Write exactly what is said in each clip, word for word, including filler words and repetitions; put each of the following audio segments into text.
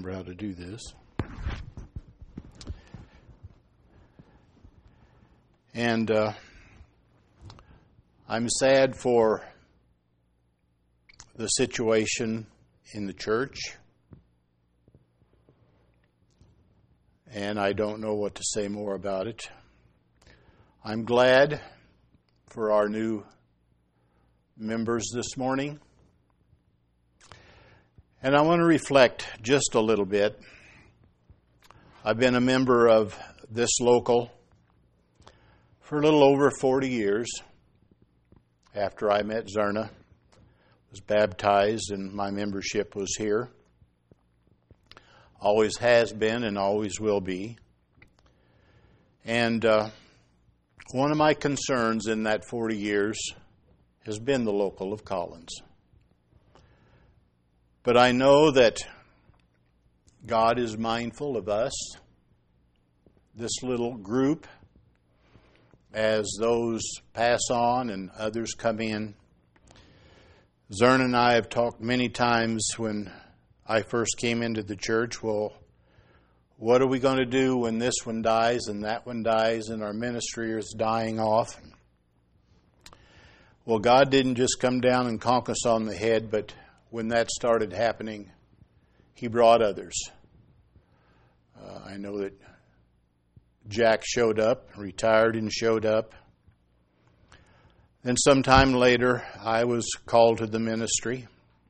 remember how to do this. And uh, I'm sad for the situation in the church. And I don't know what to say more about it. I'm glad for our new members this morning. And I want to reflect just a little bit. I've been a member of this local for a little over forty years after I met Zerna, was baptized, and my membership was here. Always has been and always will be. And uh, one of my concerns in that forty years has been the local of Collins. But I know that God is mindful of us, this little group, as those pass on and others come in. Zern and I have talked many times when I first came into the church, well, what are we going to do when this one dies and that one dies and our ministry is dying off? Well, God didn't just come down and conk us on the head, but when that started happening, He brought others. Uh, I know that Jack showed up, retired and showed up. Then sometime later, I was called to the ministry.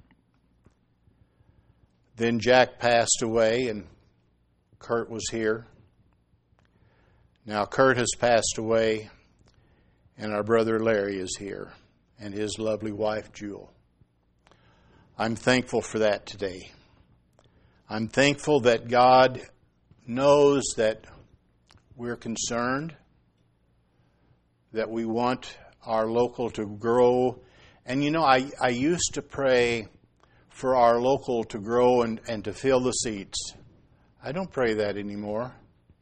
Then Jack passed away and Kurt was here. Now Kurt has passed away and our brother Larry is here and his lovely wife Jewel. I'm thankful for that today. I'm thankful that God knows that we're concerned, that we want our local to grow. And you know, I, I used to pray for our local to grow and, and to fill the seats. I don't pray that anymore.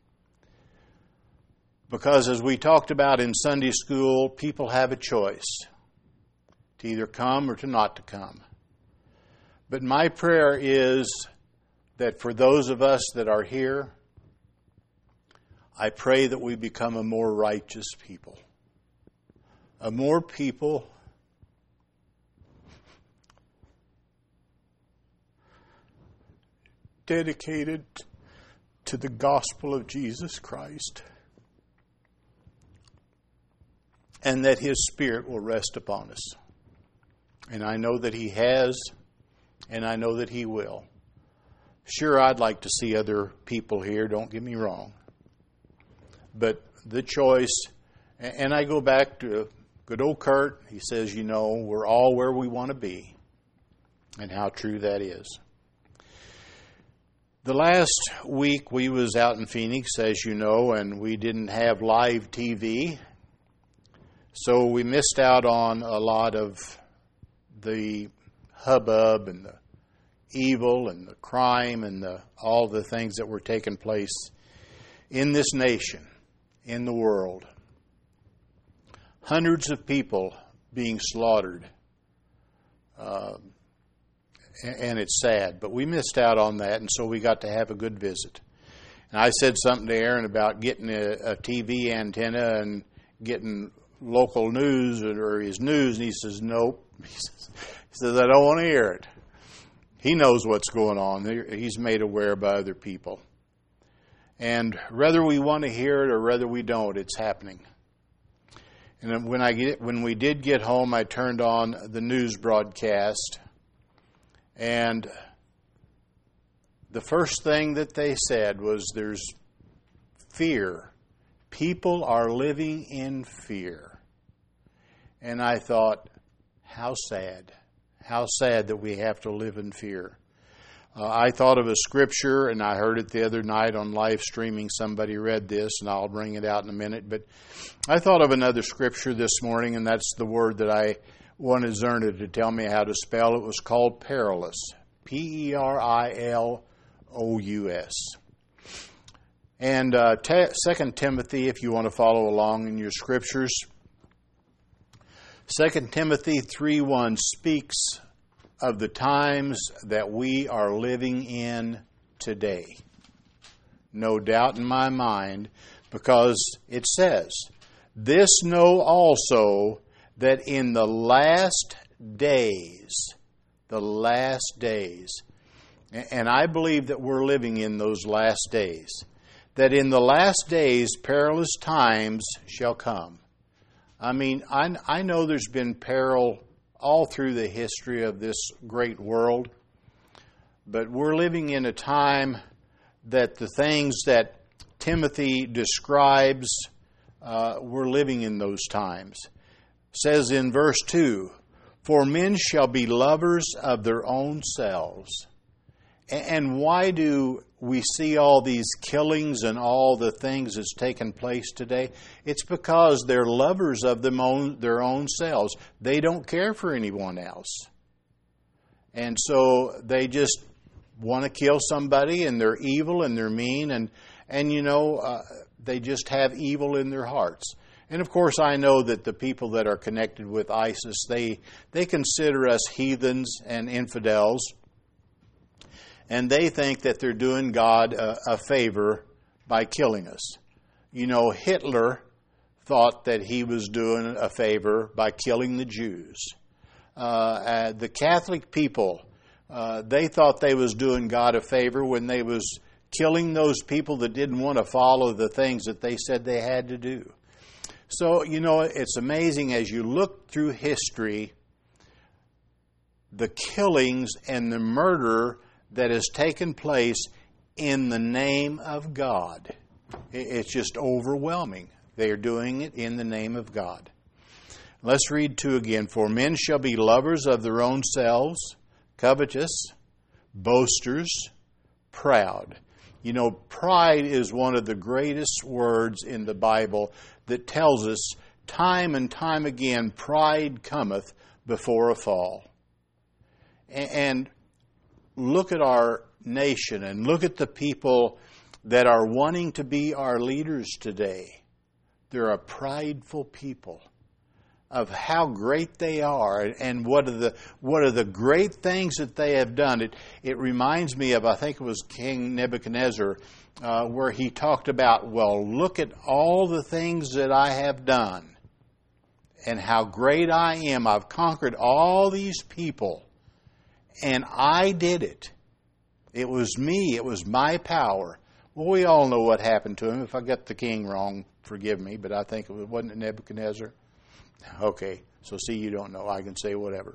Because as we talked about in Sunday school, people have a choice to either come or to not to come. But my prayer is that for those of us that are here, I pray that we become a more righteous people. A more people dedicated to the gospel of Jesus Christ. And that His Spirit will rest upon us. And I know that He has, and I know that He will. Sure, I'd like to see other people here, don't get me wrong. But the choice, and I go back to good old Kurt, he says, you know, we're all where we want to be. And how true that is. The last week we was out in Phoenix, as you know, and we didn't have live T V. So we missed out on a lot of the hubbub and the evil and the crime and the, all the things that were taking place in this nation, in the world. Hundreds of people being slaughtered. Uh, and it's sad, but we missed out on that, and so we got to have a good visit. And I said something to Aaron about getting a, a T V antenna and getting local news or his news, and he says, nope. He says, he says, I don't want to hear it. He knows what's going on. He's made aware by other people. And whether we want to hear it or whether we don't, it's happening. And when I get, when we did get home, I turned on the news broadcast, and the first thing that they said was there's fear. People are living in fear. And I thought, how sad. How sad that we have to live in fear. Uh, I thought of a scripture, and I heard it the other night on live streaming. Somebody read this, and I'll bring it out in a minute. But I thought of another scripture this morning, and that's the word that I wanted Zerna to tell me how to spell. It was called perilous. P E R I L O U S. And uh, te- Second Timothy, if you want to follow along in your scriptures, Second Timothy three one speaks of the times that we are living in today. No doubt in my mind, because it says, "This know also that in the last days," the last days, and I believe that we're living in those last days, that in the last days perilous times shall come. I mean, I, I know there's been peril all through the history of this great world, but we're living in a time that the things that Timothy describes, uh, we're living in those times. It says in verse two, "For men shall be lovers of their own selves." And why do we see all these killings and all the things that's taken place today? It's because they're lovers of them own, their own selves. They don't care for anyone else. And so they just want to kill somebody, and they're evil and they're mean, and, and you know, uh, they just have evil in their hearts. And of course, I know that the people that are connected with ISIS, they, they consider us heathens and infidels. And they think that they're doing God a, a favor by killing us. You know, Hitler thought that he was doing a favor by killing the Jews. Uh, uh, the Catholic people, uh, they thought they was doing God a favor when they was killing those people that didn't want to follow the things that they said they had to do. So, you know, it's amazing as you look through history, the killings and the murder that has taken place in the name of God. It's just overwhelming. They are doing it in the name of God. Let's read two again. "For men shall be lovers of their own selves, covetous, boasters, proud." You know, pride is one of the greatest words in the Bible that tells us time and time again, pride cometh before a fall. And look at our nation and look at the people that are wanting to be our leaders today. They're a prideful people of how great they are and what are the what are the great things that they have done. It it reminds me of, I think it was King Nebuchadnezzar, uh, where he talked about, well, look at all the things that I have done and how great I am. I've conquered all these people. And I did it. It was me. It was my power. Well, we all know what happened to him. If I got the king wrong, forgive me, but I think it was, wasn't it Nebuchadnezzar? Okay, so see, you don't know. I can say whatever.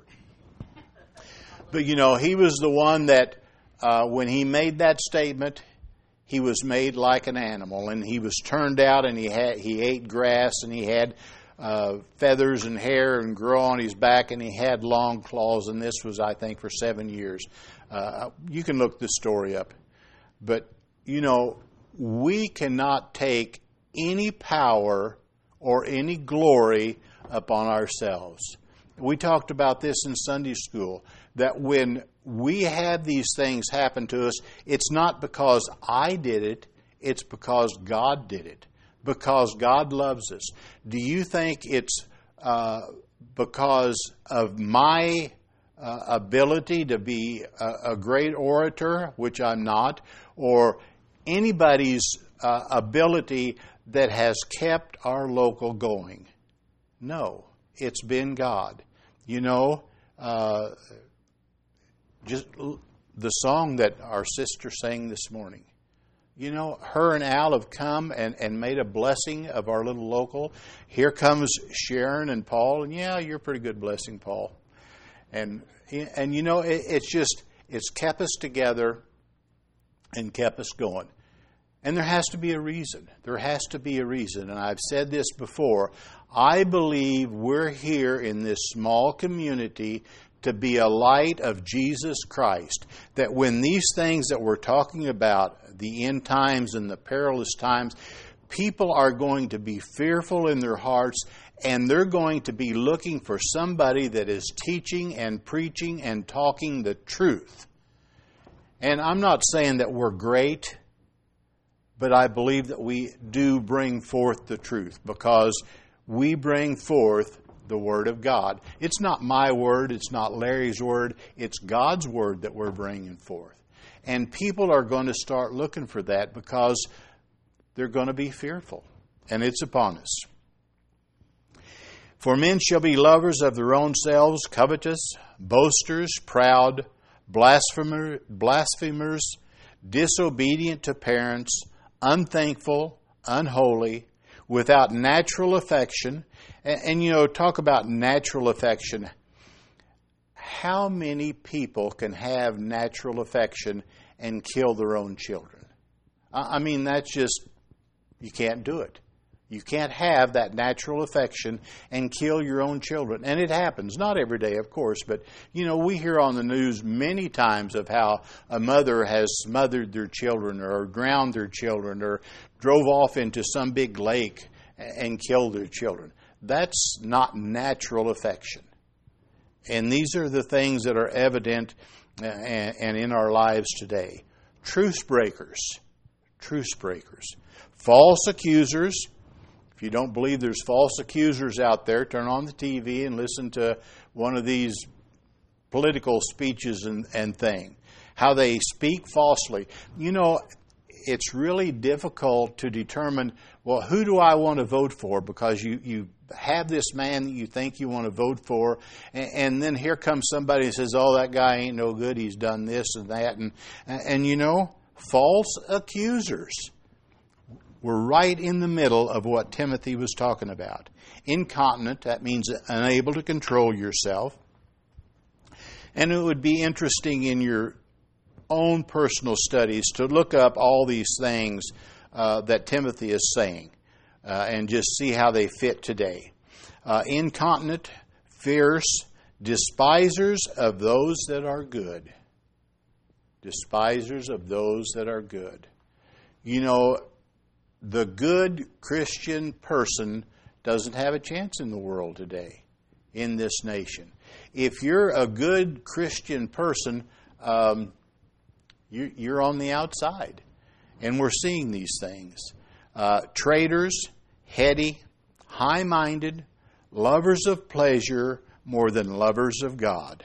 But, you know, he was the one that, uh, when he made that statement, he was made like an animal. And he was turned out, and he had he ate grass, and he had Uh, feathers and hair and grow on his back, and he had long claws, and this was, I think, for seven years. Uh, you can look this story up. But, you know, we cannot take any power or any glory upon ourselves. We talked about this in Sunday school, that when we have these things happen to us, it's not because I did it, it's because God did it. Because God loves us. Do you think it's uh, because of my uh, ability to be a, a great orator, which I'm not, or anybody's uh, ability that has kept our local going? No, it's been God. You know, uh, just the song that our sister sang this morning. You know, her and Al have come and, and made a blessing of our little local. Here comes Sharon and Paul. And yeah, you're a pretty good blessing, Paul. And, and you know, it, it's just, it's kept us together and kept us going. And there has to be a reason. There has to be a reason. And I've said this before. I believe we're here in this small community to be a light of Jesus Christ. That when these things that we're talking about, the end times and the perilous times, people are going to be fearful in their hearts, and they're going to be looking for somebody that is teaching and preaching and talking the truth. And I'm not saying that we're great, but I believe that we do bring forth the truth, because we bring forth the Word of God. It's not my word, it's not Larry's word, it's God's word that we're bringing forth. And people are going to start looking for that because they're going to be fearful. And it's upon us. For men shall be lovers of their own selves, covetous, boasters, proud, blasphemer, blasphemers, disobedient to parents, unthankful, unholy, without natural affection. And, and, you know, talk about natural affection. How many people can have natural affection and kill their own children? I mean, that's just, you can't do it. You can't have that natural affection and kill your own children. And it happens. Not every day, of course, but, you know, we hear on the news many times of how a mother has smothered their children or drowned their children or drove off into some big lake and killed their children. That's not natural affection. And these are the things that are evident and in our lives today. Truce breakers. Truce breakers. False accusers. If you don't believe there's false accusers out there, turn on the T V and listen to one of these political speeches and, and thing. How they speak falsely. You know, it's really difficult to determine, well, who do I want to vote for? Because you, you have this man that you think you want to vote for, and, and then here comes somebody and says, oh, that guy ain't no good, he's done this and that. And, and you know, false accusers. We're right in the middle of what Timothy was talking about. Incontinent, that means unable to control yourself. And it would be interesting in your own personal studies to look up all these things uh, that Timothy is saying uh, and just see how they fit today. Uh, incontinent, fierce, despisers of those that are good. Despisers of those that are good. You know, the good Christian person doesn't have a chance in the world today, in this nation. If you're a good Christian person, um, you, you're on the outside. And we're seeing these things. Uh, traitors, heady, high-minded, lovers of pleasure more than lovers of God.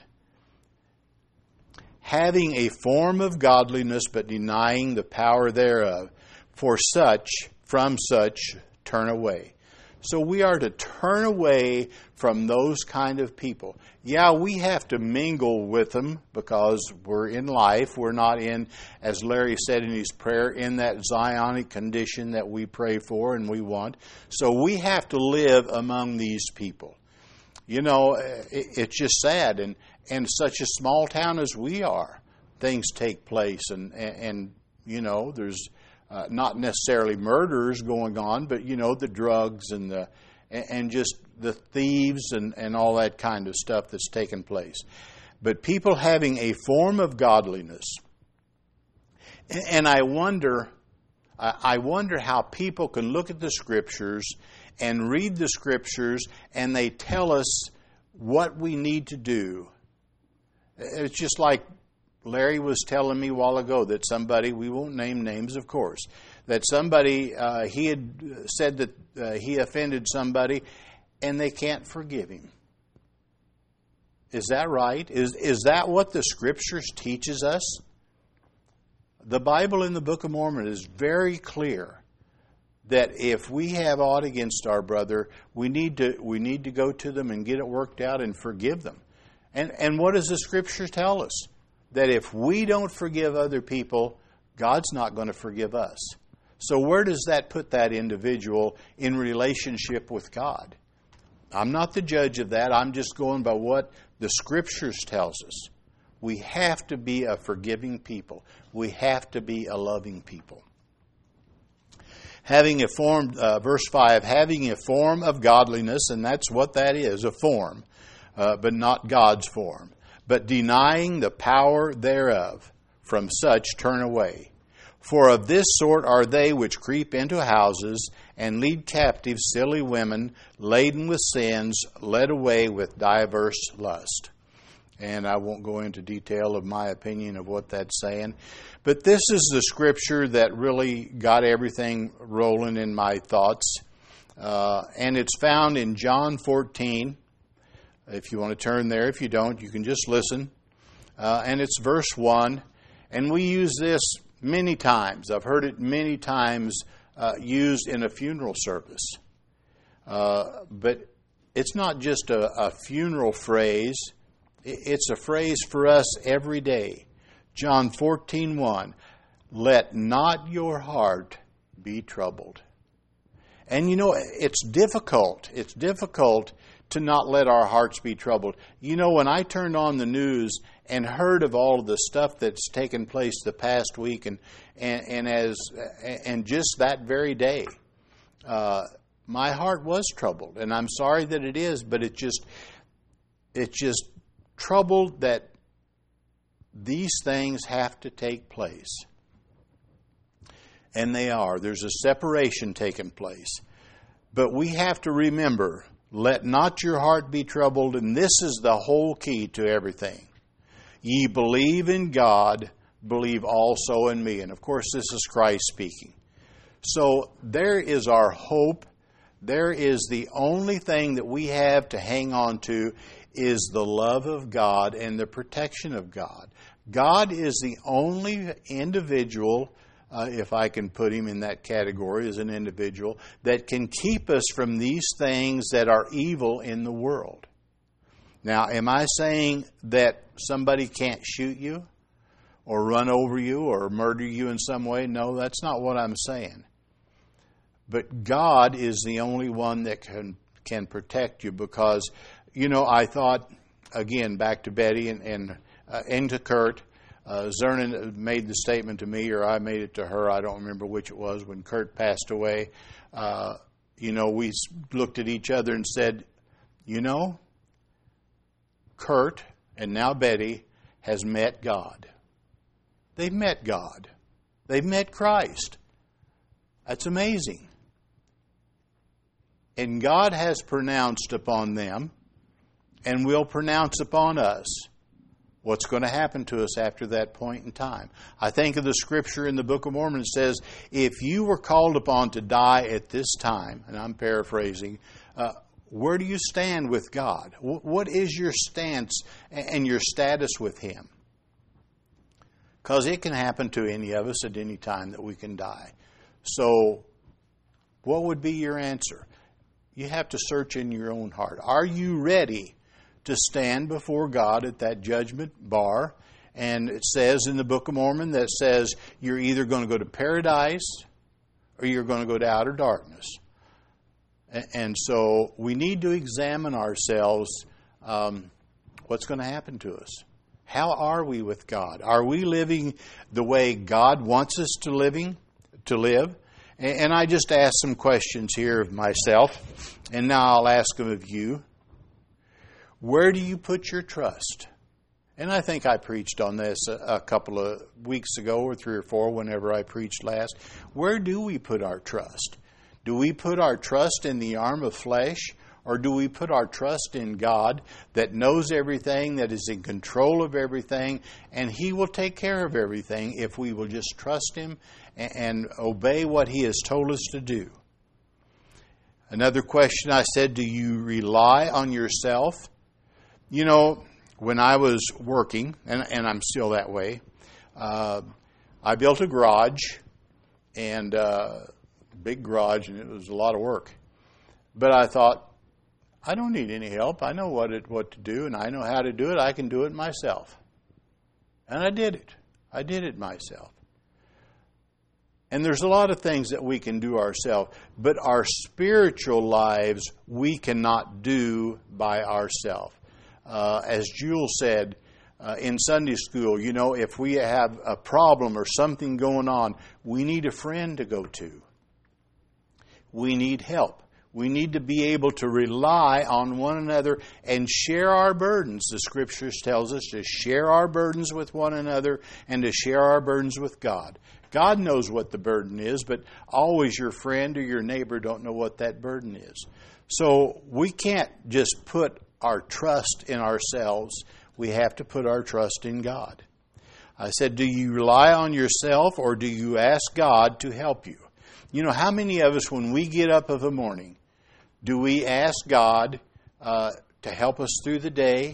Having a form of godliness but denying the power thereof. For such, from such, turn away. So we are to turn away from those kind of people. Yeah, we have to mingle with them because we're in life. We're not in, as Larry said in his prayer, in that Zionic condition that we pray for and we want. So we have to live among these people. You know, it's just sad. And in such a small town as we are, things take place. And, and you know, there's Uh, not necessarily murders going on, but, you know, the drugs and the and just the thieves and, and all that kind of stuff that's taken place. But people having a form of godliness. And I wonder, I wonder how people can look at the Scriptures and read the Scriptures and they tell us what we need to do. It's just like Larry was telling me a while ago that somebody, we won't name names, of course, that somebody, uh, he had said that uh, he offended somebody and they can't forgive him. Is that right? Is, is that what the Scriptures teaches us? The Bible in the Book of Mormon is very clear that if we have aught against our brother, we need to we need to go to them and get it worked out and forgive them. And and what does the Scriptures tell us? That if we don't forgive other people, God's not going to forgive us. So where does that put that individual in relationship with God? I'm not the judge of that. I'm just going by what the Scriptures tells us. We have to be a forgiving people. We have to be a loving people. Having a form, uh, verse five, having a form of godliness, and that's what that is, a form, uh, but not God's form. But denying the power thereof, from such turn away. For of this sort are they which creep into houses, and lead captive silly women, laden with sins, led away with diverse lust. And I won't go into detail of my opinion of what that's saying. But this is the Scripture that really got everything rolling in my thoughts. Uh, and it's found in John fourteen. If you want to turn there, if you don't, you can just listen. Uh, and it's verse one. And we use this many times. I've heard it many times uh, used in a funeral service. Uh, but it's not just a, a funeral phrase. It's a phrase for us every day. John fourteen one, let not your heart be troubled. And you know, it's difficult. It's difficult to not let our hearts be troubled. You know, when I turned on the news and heard of all of the stuff that's taken place the past week, and and, and as and just that very day, uh, my heart was troubled, and I'm sorry that it is, but it just it's just troubled that these things have to take place. And they are. There's a separation taking place. But we have to remember, let not your heart be troubled, and this is the whole key to everything. Ye believe in God, believe also in me. And of course, this is Christ speaking. So there is our hope. There is the only thing that we have to hang on to is the love of God and the protection of God. God is the only individual, uh, if I can put him in that category as an individual, that can keep us from these things that are evil in the world. Now, am I saying that somebody can't shoot you or run over you or murder you in some way? No, that's not what I'm saying. But God is the only one that can can protect you, because, you know, I thought, again, back to Betty and, and, uh, and to Kurt, uh, Zernan made the statement to me, or I made it to her, I don't remember which it was, when Kurt passed away. Uh, you know, we looked at each other and said, you know, Kurt and now Betty has met God. They've met God. They've met Christ. That's amazing. And God has pronounced upon them, and will pronounce upon us, what's going to happen to us after that point in time. I think of the scripture in the Book of Mormon that says, if you were called upon to die at this time, and I'm paraphrasing, uh, where do you stand with God? What is your stance and your status with Him? Because it can happen to any of us at any time that we can die. So, what would be your answer? You have to search in your own heart. Are you ready to stand before God at that judgment bar? And it says in the Book of Mormon that says you're either going to go to paradise or you're going to go to outer darkness. And so we need to examine ourselves. Um, what's going to happen to us? How are we with God? Are we living the way God wants us to living to live? And I just asked some questions here of myself, and now I'll ask them of you. Where do you put your trust? And I think I preached on this a, a couple of weeks ago, or three or four, whenever I preached last. Where do we put our trust? Do we put our trust in the arm of flesh, or do we put our trust in God that knows everything, that is in control of everything, and He will take care of everything if we will just trust Him and, and obey what He has told us to do? Another question I said, do you rely on yourself? You know, when I was working, and, and I'm still that way, uh, I built a garage, and uh, big garage, and it was a lot of work. But I thought, I don't need any help. I know what it what to do, and I know how to do it. I can do it myself. And I did it. I did it myself. And there's a lot of things that we can do ourselves, but our spiritual lives we cannot do by ourselves. Uh, as Jules said uh, in Sunday school, you know, if we have a problem or something going on, we need a friend to go to. We need help. We need to be able to rely on one another and share our burdens. The Scriptures tells us to share our burdens with one another and to share our burdens with God. God knows what the burden is, but always your friend or your neighbor don't know what that burden is. So we can't just put our trust in ourselves. We have to put our trust in God. I said, do you rely on yourself, or do you ask God to help you? You know, how many of us, when we get up of a morning, do we ask God uh, to help us through the day,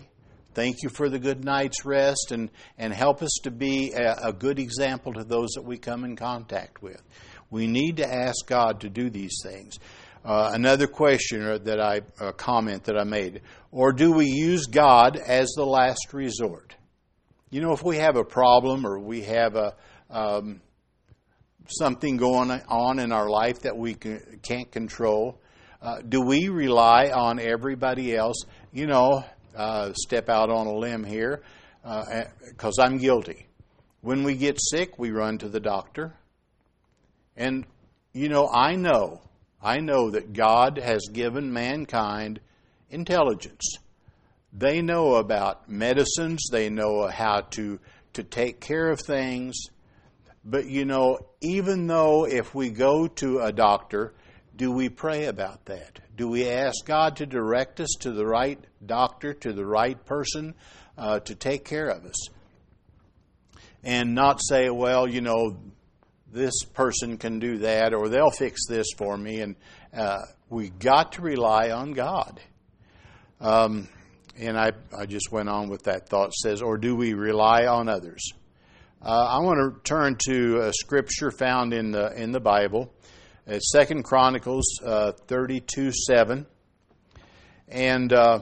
Thank you for the good night's rest, and, and help us to be a, a good example to those that we come in contact with. We need to ask God to do these things. Uh, another question that I, a comment that I made, or do we use God as the last resort? You know, if we have a problem or we have a um, something going on in our life that we can, can't control, uh, do we rely on everybody else? You know, uh, step out on a limb here, because uh, I'm guilty. When we get sick, we run to the doctor. And, you know, I know, I know that God has given mankind intelligence. They know about medicines. They know how to, to take care of things. But, you know, even though if we go to a doctor, do we pray about that? Do we ask God to direct us to the right doctor, to the right person uh, to take care of us? And not say, well, you know, this person can do that, or they'll fix this for me. And uh, we got to rely on God. Um, and I, I just went on with that thought. It says, or do we rely on others? Uh, I want to turn to a scripture found in the in the Bible. It's Second Chronicles uh, thirty-two seven. And uh,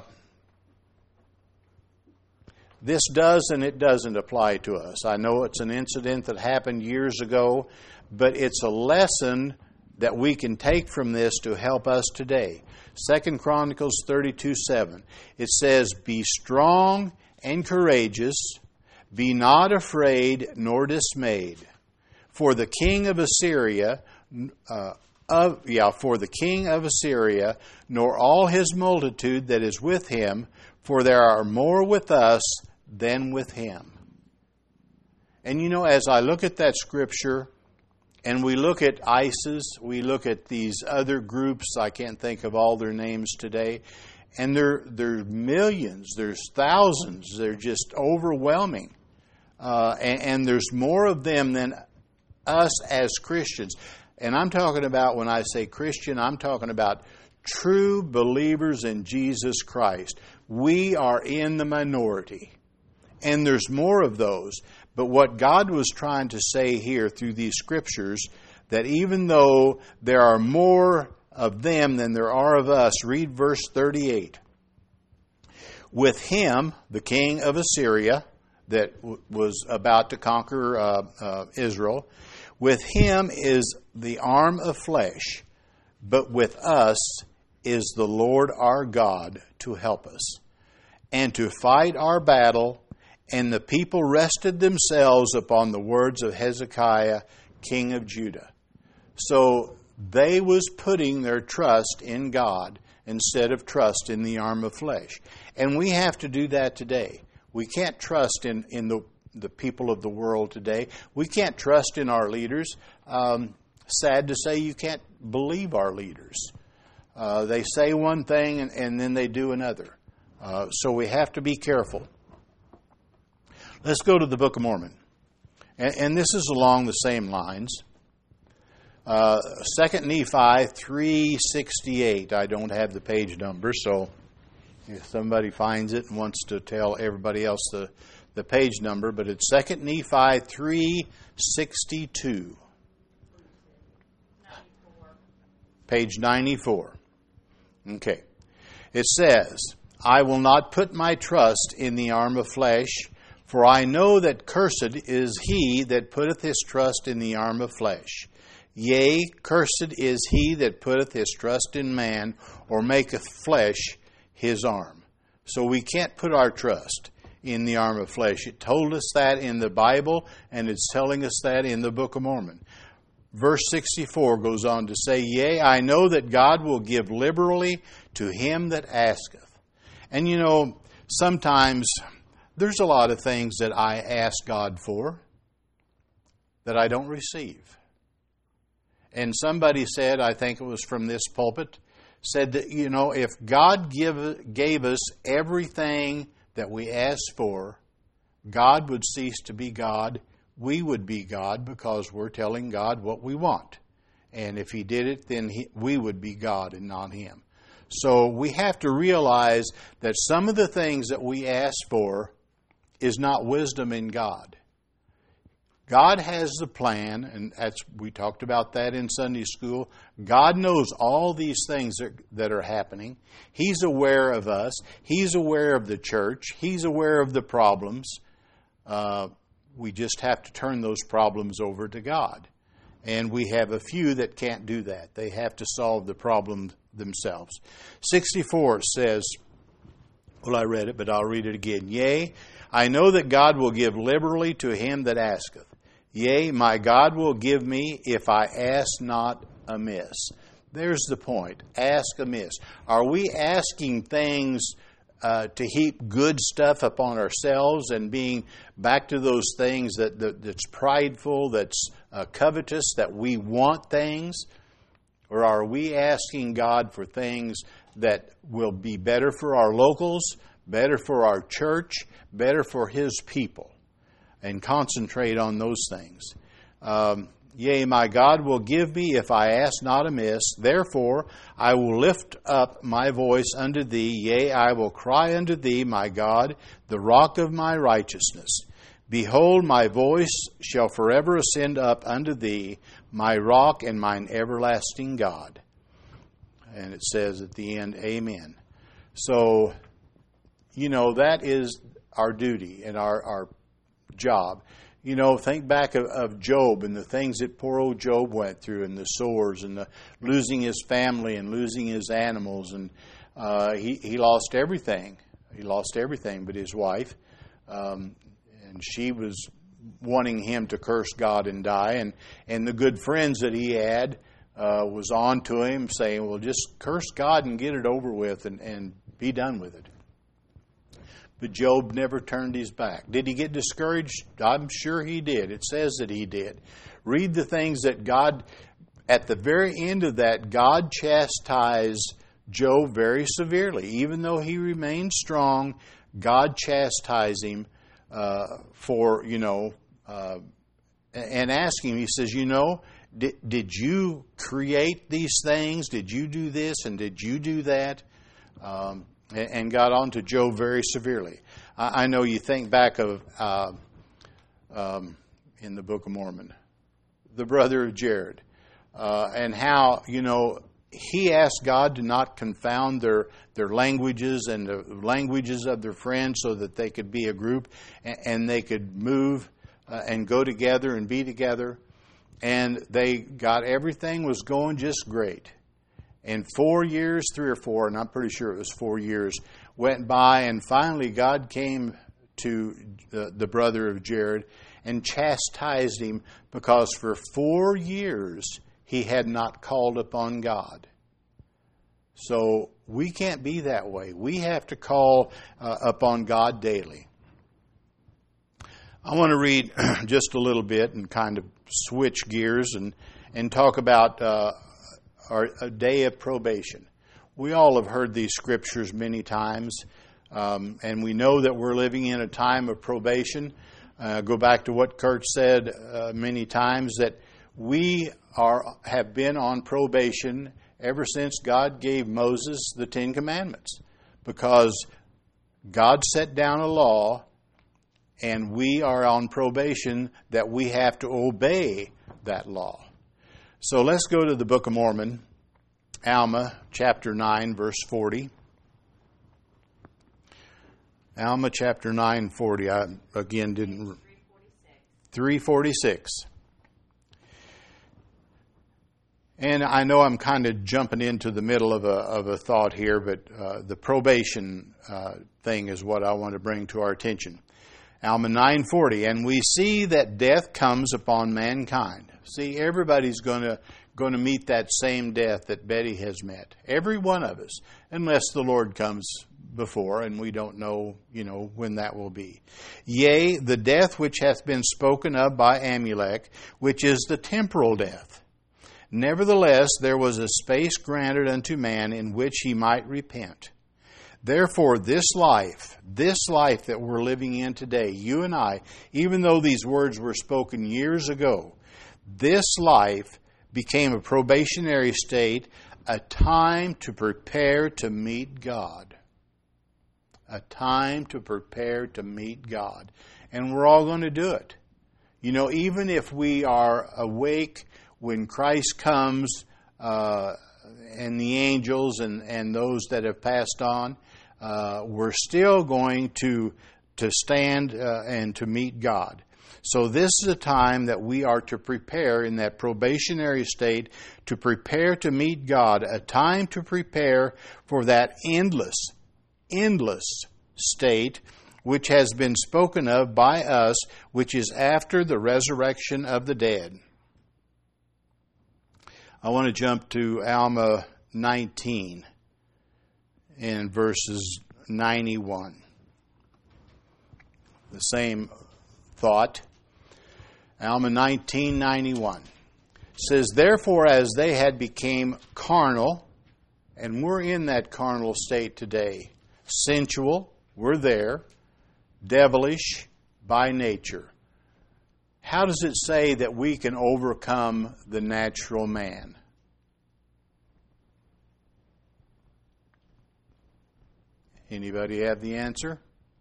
this does and it doesn't apply to us. I know it's an incident that happened years ago, but it's a lesson that we can take from this to help us today. Second Chronicles thirty-two seven. It says, be strong and courageous. Be not afraid nor dismayed, for the king of Assyria, uh, of, yeah, for the king of Assyria, nor all his multitude that is with him, for there are more with us than with him. And you know, as I look at that scripture, and we look at ISIS, we look at these other groups, I can't think of all their names today, and there there's millions, there's thousands, they're just overwhelming. Uh, and, and there's more of them than us as Christians. And I'm talking about, when I say Christian, I'm talking about true believers in Jesus Christ. We are in the minority. And there's more of those. But what God was trying to say here through these scriptures, that even though there are more of them than there are of us, read verse thirty-eight. With him, the king of Assyria, that w- was about to conquer uh, uh, Israel, with him is the arm of flesh, but with us is the Lord our God to help us, and to fight our battle. And the people rested themselves upon the words of Hezekiah, king of Judah. So they was putting their trust in God instead of trust in the arm of flesh. And we have to do that today. We can't trust in, in the, the people of the world today. We can't trust in our leaders. Um, sad to say, you can't believe our leaders. Uh, they say one thing and, and then they do another. Uh, so we have to be careful. Let's go to the Book of Mormon. And, and this is along the same lines. Uh, Second Nephi three sixty-eight. I don't have the page number, so if somebody finds it and wants to tell everybody else the, the page number, but it's Second Nephi three sixty-two. ninety-four. Page ninety-four. Okay. It says, I will not put my trust in the arm of flesh, for I know that cursed is he that putteth his trust in the arm of flesh. Yea, cursed is he that putteth his trust in man, or maketh flesh his arm. So we can't put our trust in the arm of flesh. It told us that in the Bible, and it's telling us that in the Book of Mormon. Verse sixty-four goes on to say, Yea, I know that God will give liberally to him that asketh. And you know, sometimes there's a lot of things that I ask God for that I don't receive. And somebody said, I think it was from this pulpit, said that, you know, if God give, gave us everything that we asked for, God would cease to be God. We would be God because we're telling God what we want. And if He did it, then he, we would be God and not Him. So we have to realize that some of the things that we ask for is not wisdom in God. God has the plan, and that's, we talked about that in Sunday school. God knows all these things that, that are happening. He's aware of us. He's aware of the church. He's aware of the problems. Uh, we just have to turn those problems over to God. And we have a few that can't do that. They have to solve the problem themselves. sixty-four says, well, I read it, but I'll read it again. Yea, I know that God will give liberally to him that asketh. Yea, my God will give me if I ask not amiss. There's the point. Ask amiss. Are we asking things uh, to heap good stuff upon ourselves and being back to those things that, that that's prideful, that's uh, covetous, that we want things? Or are we asking God for things that will be better for our locals, better for our church, better for His people? And concentrate on those things. Um, Yea, my God will give me if I ask not amiss. Therefore, I will lift up my voice unto thee. Yea, I will cry unto thee, my God, the rock of my righteousness. Behold, my voice shall forever ascend up unto thee, my rock and mine everlasting God. And it says at the end, Amen. So, you know, that is our duty and our, our job. You know, think back of, of Job and the things that poor old Job went through, and the sores and the losing his family and losing his animals, and uh, he he lost everything. He lost everything but his wife, um, and she was wanting him to curse God and die. And and the good friends that he had uh, was on to him, saying, "Well, just curse God and get it over with, and and be done with it." But Job never turned his back. Did he get discouraged? I'm sure he did. It says that he did. Read the things that God, at the very end of that, God chastised Job very severely. Even though he remained strong, God chastised him uh, for, you know, uh, and asked him, he says, you know, did, did you create these things? Did you do this and did you do that? Um And got on to Job very severely. I know you think back of, uh, um, in the Book of Mormon, the brother of Jared, uh, and how, you know, he asked God to not confound their, their languages and the languages of their friends so that they could be a group and, and they could move uh, and go together and be together. And they got, everything was going just great. And four years, three or four, and I'm pretty sure it was four years, went by, and finally God came to the, the brother of Jared and chastised him because for four years he had not called upon God. So we can't be that way. We have to call uh, upon God daily. I want to read just a little bit and kind of switch gears and, and talk about Uh, Or a day of probation. We all have heard these scriptures many times, um, and we know that we're living in a time of probation. Uh, go back to what Kurt said uh, many times, that we are have been on probation ever since God gave Moses the Ten Commandments, because God set down a law, and we are on probation that we have to obey that law. So let's go to the Book of Mormon, Alma, chapter nine, verse forty. Alma, chapter nine, forty. I, again, didn't... three forty-six. And I know I'm kind of jumping into the middle of a, of a thought here, but uh, the probation uh, thing is what I want to bring to our attention. Alma nine forty, and we see that death comes upon mankind. See, everybody's going to going to meet that same death that Betty has met. Every one of us, unless the Lord comes before, and we don't know, you know, when that will be. Yea, the death which hath been spoken of by Amulek, which is the temporal death. Nevertheless, there was a space granted unto man in which he might repent. Therefore, this life, this life that we're living in today, you and I, even though these words were spoken years ago, this life became a probationary state a time to prepare to meet God. A time to prepare to meet God. And we're all going to do it. You know, even if we are awake when Christ comes, uh, and the angels and, and those that have passed on, uh, we're still going to, to stand uh, and to meet God. So this is a time that we are to prepare in that probationary state, to prepare to meet God, a time to prepare for that endless, endless state which has been spoken of by us, which is after the resurrection of the dead. I want to jump to Alma nineteen in verses ninety-one. The same thought. Alma nineteen ninety-one says, "Therefore, as they had become carnal," and we're in that carnal state today, sensual, we're there, devilish by nature. How does it say that we can overcome the natural man? Anybody have the answer?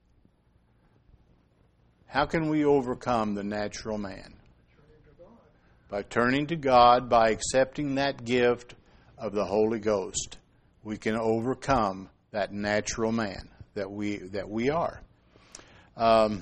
How can we overcome the natural man? By turning to God, by accepting that gift of the Holy Ghost. We can overcome that natural man that we that we are. Um,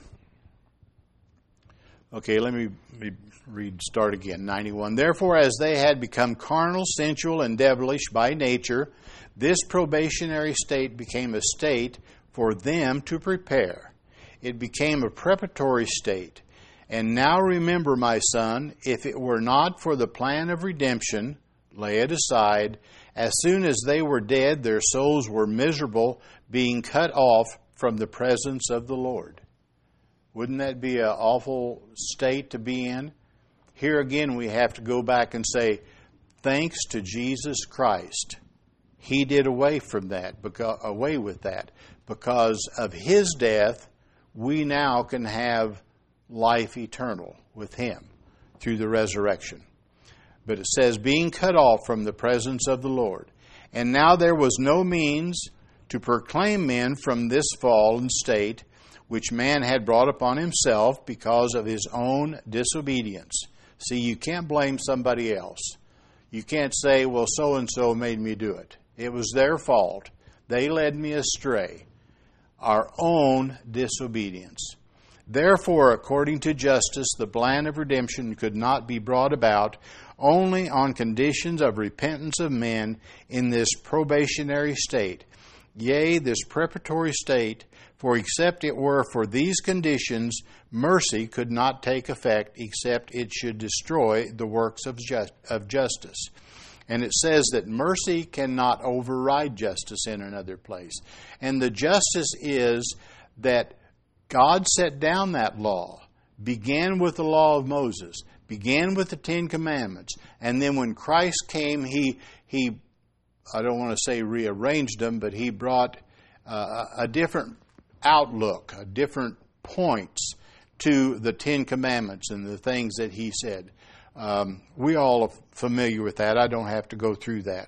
okay, let me, let me read, start again. ninety-one. "Therefore, as they had become carnal, sensual, and devilish by nature, this probationary state became a state for them to prepare. It became a preparatory state. And now remember, my son, if it were not for the plan of redemption, lay it aside. As soon as they were dead, their souls were miserable, being cut off from the presence of the Lord." Wouldn't that be an awful state to be in? Here again, we have to go back and say, thanks to Jesus Christ, He did away from that, because, away with that. Because of His death, we now can have life eternal with Him through the resurrection. But it says, being cut off from the presence of the Lord. And now there was no means to proclaim men from this fallen state, which man had brought upon himself because of his own disobedience. See, you can't blame somebody else. You can't say, well, so-and-so made me do it. It was their fault. They led me astray. Our own disobedience. Therefore, according to justice, the plan of redemption could not be brought about only on conditions of repentance of men in this probationary state. Yea, this preparatory state, for except it were for these conditions, mercy could not take effect, except it should destroy the works of, just, of justice. And it says that mercy cannot override justice in another place. And the justice is that God set down that law, began with the law of Moses, began with the Ten Commandments, and then when Christ came, He, he I don't want to say rearranged them, but He brought uh, a different outlook, a different points to the Ten Commandments and the things that He said. Um, we all are familiar with that. I don't have to go through that.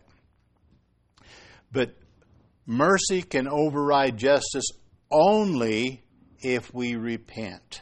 But mercy can override justice only if we repent.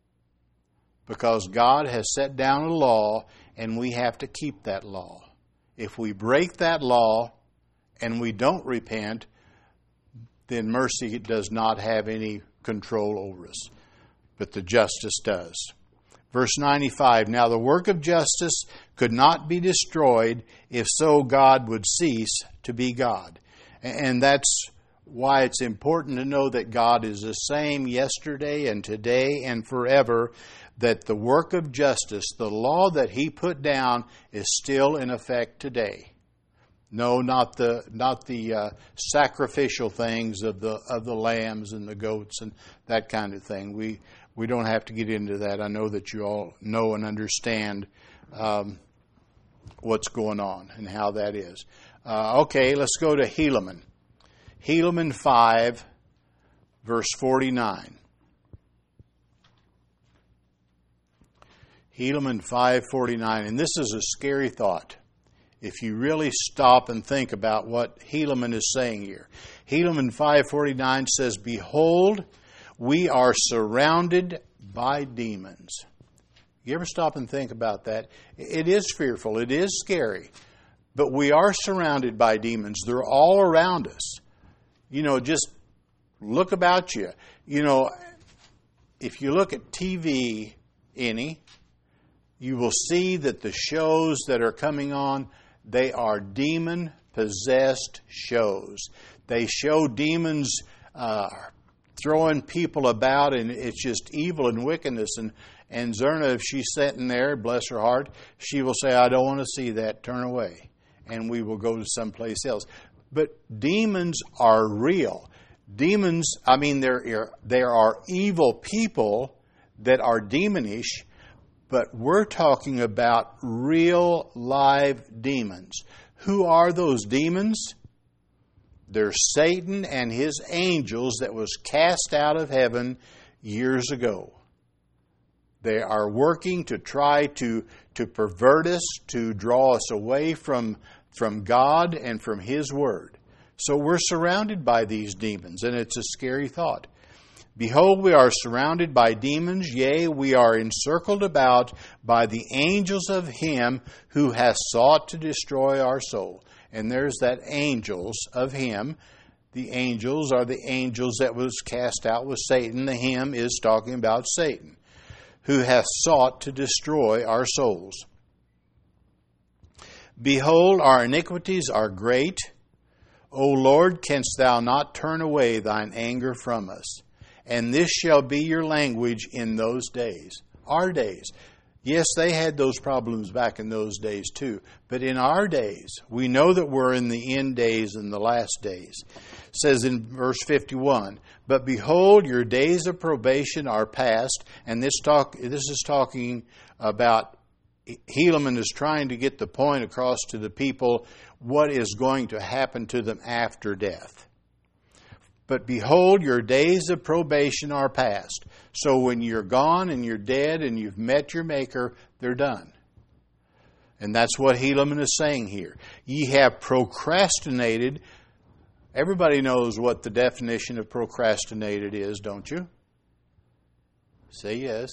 Because God has set down a law and we have to keep that law. If we break that law and we don't repent, then mercy does not have any control over us. But the justice does. Verse ninety-five, now the work of justice could not be destroyed, if so God would cease to be God. And that's why it's important to know that God is the same yesterday and today and forever, that the work of justice, the law that He put down, is still in effect today. No, not the not the uh, sacrificial things of the of the lambs and the goats and that kind of thing. We we don't have to get into that. I know that you all know and understand um, what's going on and how that is. Uh, okay, let's go to Helaman. Helaman five, verse forty-nine. Helaman five forty-nine, and this is a scary thought. if you really stop and think about what Helaman is saying here. Helaman five forty-nine says, "Behold, we are surrounded by demons." You ever stop and think about that? It is fearful. It is scary. But we are surrounded by demons. They're all around us. You know, just look about you. You know, if you look at T V any, you will see that the shows that are coming on, they are demon-possessed shows. They show demons uh, throwing people about, and it's just evil and wickedness. And, and Zerna, if she's sitting there, bless her heart, she will say, "I don't want to see that, turn away." And we will go to someplace else. But demons are real. Demons, I mean, there, there are evil people that are demonish, but we're talking about real live demons. Who are those demons? They're Satan and his angels that was cast out of heaven years ago. They are working to try to, to pervert us, to draw us away from, from God and from His Word. So we're surrounded by these demons, and it's a scary thought. "Behold, we are surrounded by demons, yea, we are encircled about by the angels of Him who hath sought to destroy our soul." And there's that angels of Him. The angels are the angels that was cast out with Satan. The Him is talking about Satan, who hath sought to destroy our souls. "Behold, our iniquities are great. O Lord, canst thou not turn away thine anger from us? And this shall be your language in those days." Our days. Yes, they had those problems back in those days too. But in our days, we know that we're in the end days and the last days. It says in verse fifty-one, "But behold, your days of probation are past." And this talk, this is talking about, Helaman is trying to get the point across to the people what is going to happen to them after death. "But behold, your days of probation are past." So when you're gone and you're dead and you've met your Maker, they're done. And that's what Helaman is saying here. "Ye have procrastinated." Everybody knows what the definition of procrastinated is, don't you? Say yes.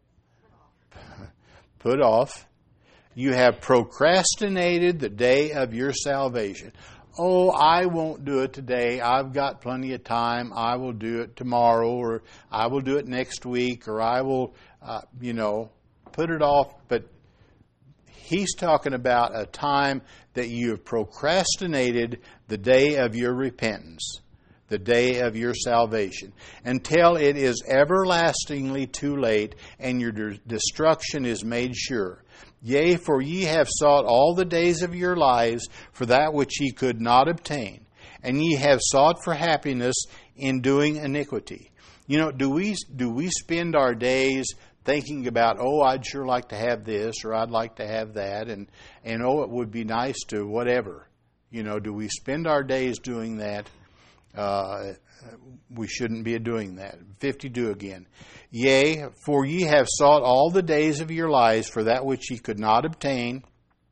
Put off. "You have procrastinated the day of your salvation." "Oh, I won't do it today. I've got plenty of time. I will do it tomorrow, or I will do it next week, or I will, uh, you know, put it off." But he's talking about a time that you have procrastinated the day of your repentance, the day of your salvation, until it is everlastingly too late and your de- destruction is made sure. "Yea, for ye have sought all the days of your lives for that which ye could not obtain, and ye have sought for happiness in doing iniquity." You know, do we do we spend our days thinking about, "Oh, I'd sure like to have this," or "I'd like to have that," and, and "Oh, it would be nice to whatever." You know, do we spend our days doing that? Uh, we shouldn't be doing that. fifty-two again. "Yea, for ye have sought all the days of your lives for that which ye could not obtain,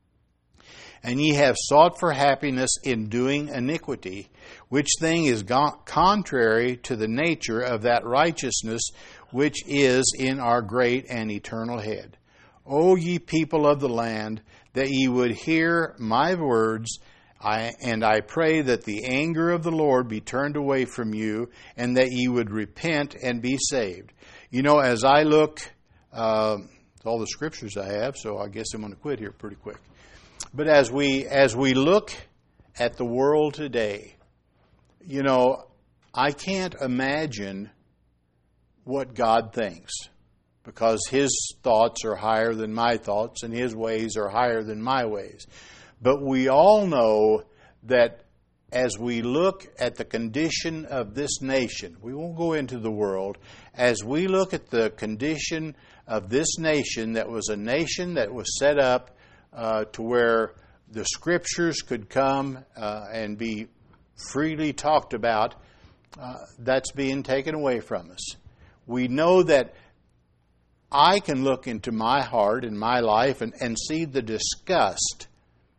and ye have sought for happiness in doing iniquity, which thing is go- contrary to the nature of that righteousness which is in our great and eternal Head. O ye people of the land, that ye would hear my words, I, and I pray that the anger of the Lord be turned away from you, and that ye would repent and be saved." You know, as I look, uh, it's all the scriptures I have, so I guess I'm going to quit here pretty quick. But as we as we look at the world today, you know, I can't imagine what God thinks, because His thoughts are higher than my thoughts, and His ways are higher than my ways. But we all know that as we look at the condition of this nation, we won't go into the world, as we look at the condition of this nation, that was a nation that was set up uh, to where the Scriptures could come uh, and be freely talked about, uh, that's being taken away from us. We know that I can look into my heart and my life and, and see the disgust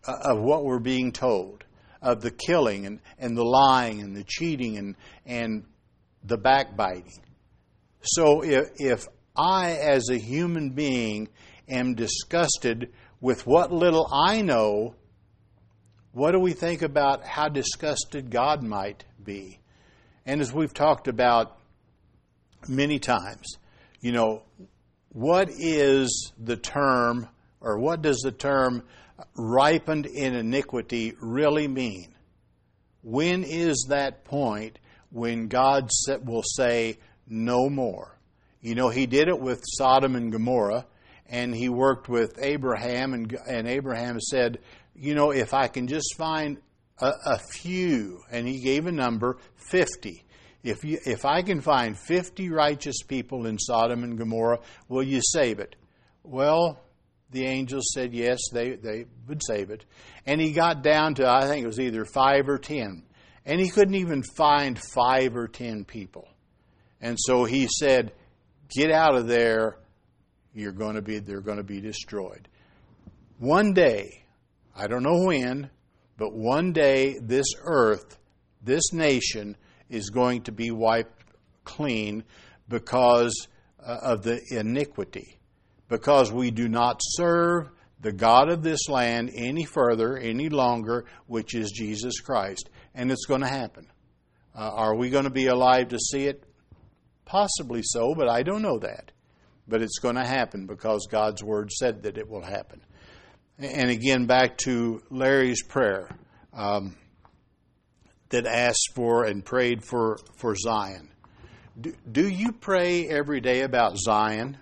of what we're being told, of the killing and, and the lying and the cheating and, and the backbiting. So if, if I, as a human being, am disgusted with what little I know, what do we think about how disgusted God might be? And as we've talked about many times, you know, what is the term, or what does the term ripened in iniquity really mean? When is that point when God will say no more? You know, He did it with Sodom and Gomorrah, and He worked with Abraham, and, and Abraham said, you know, if I can just find a, a few, and he gave a number, fifty. If you, if I can find fifty righteous people in Sodom and Gomorrah, will you save it? Well, the angels said yes, they, they would save it. And he got down to, I think it was either five or ten. And he couldn't even find five or ten people. And so he said, get out of there. You're going to be, they're going to be destroyed. One day, I don't know when, but one day this earth, this nation, is going to be wiped clean because uh, of the iniquity. Because we do not serve the God of this land any further, any longer, which is Jesus Christ. And it's going to happen. Uh, are we going to be alive to see it? Possibly so, but I don't know that. But it's going to happen because God's Word said that it will happen. And again, back to Larry's prayer um, that asked for and prayed for, for Zion. Do, do you pray every day about Zion?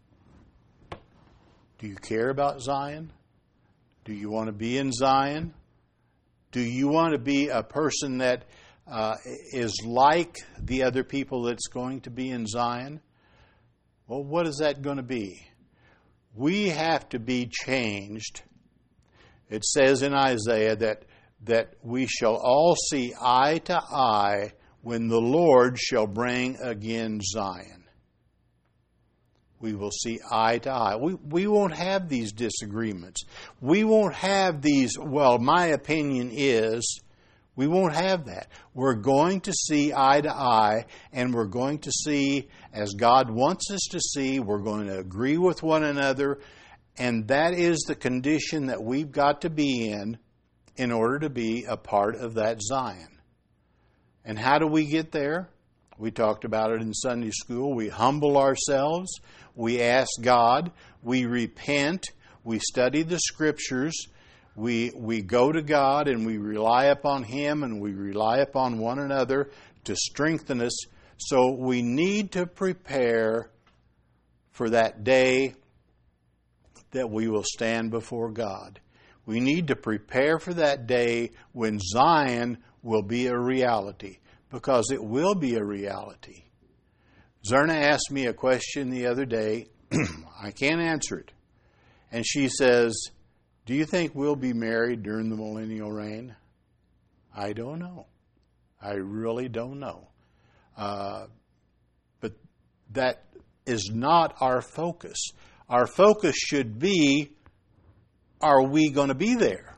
Do you care about Zion? Do you want to be in Zion? Do you want to be a person that uh, is like the other people that's going to be in Zion? Well, what is that going to be? We have to be changed. It says in Isaiah that, that we shall all see eye to eye when the Lord shall bring again Zion. We will see eye to eye. We, we won't have these disagreements. We won't have these, well, my opinion is, we won't have that. We're going to see eye to eye, and we're going to see as God wants us to see. We're going to agree with one another, and that is the condition that we've got to be in in order to be a part of that Zion. And how do we get there? We talked about it in Sunday school. We humble ourselves. We ask God. We repent. We study the Scriptures. We we go to God and we rely upon Him and we rely upon one another to strengthen us. So we need to prepare for that day that we will stand before God. We need to prepare for that day when Zion will be a reality, because it will be a reality. Zerna asked me a question the other day. I can't answer it. And she says, do you think we'll be married during the millennial reign? I don't know. I really don't know. Uh, but that is not our focus. Our focus should be, are we going to be there?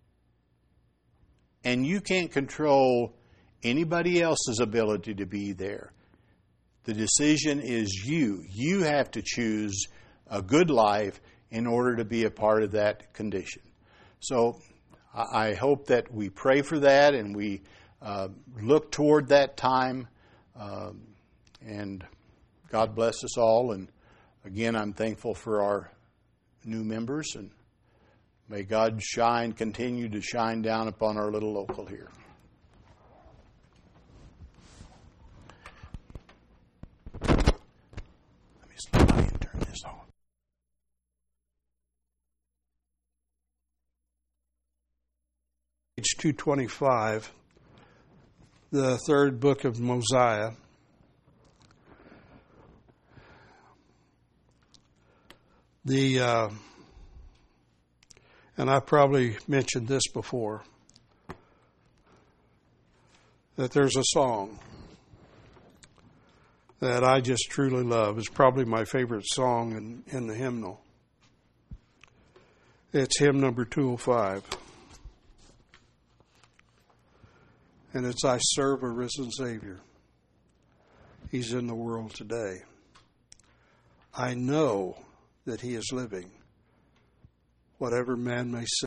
And you can't control anybody else's ability to be there. The decision is you. You have to choose a good life in order to be a part of that condition. So I hope that we pray for that and we uh, look toward that time. Um, and God bless us all. And again, I'm thankful for our new members. And may God shine, continue to shine down upon our little local here. Let me slide by and turn this on. Page two twenty-five, the third book of Mosiah. The uh, and I probably mentioned this before, that there's a song that I just truly love. It's probably my favorite song in, in the hymnal. It's hymn number two oh five. And it's I serve a risen Savior. He's in the world today. I know that he is living. Whatever man may say.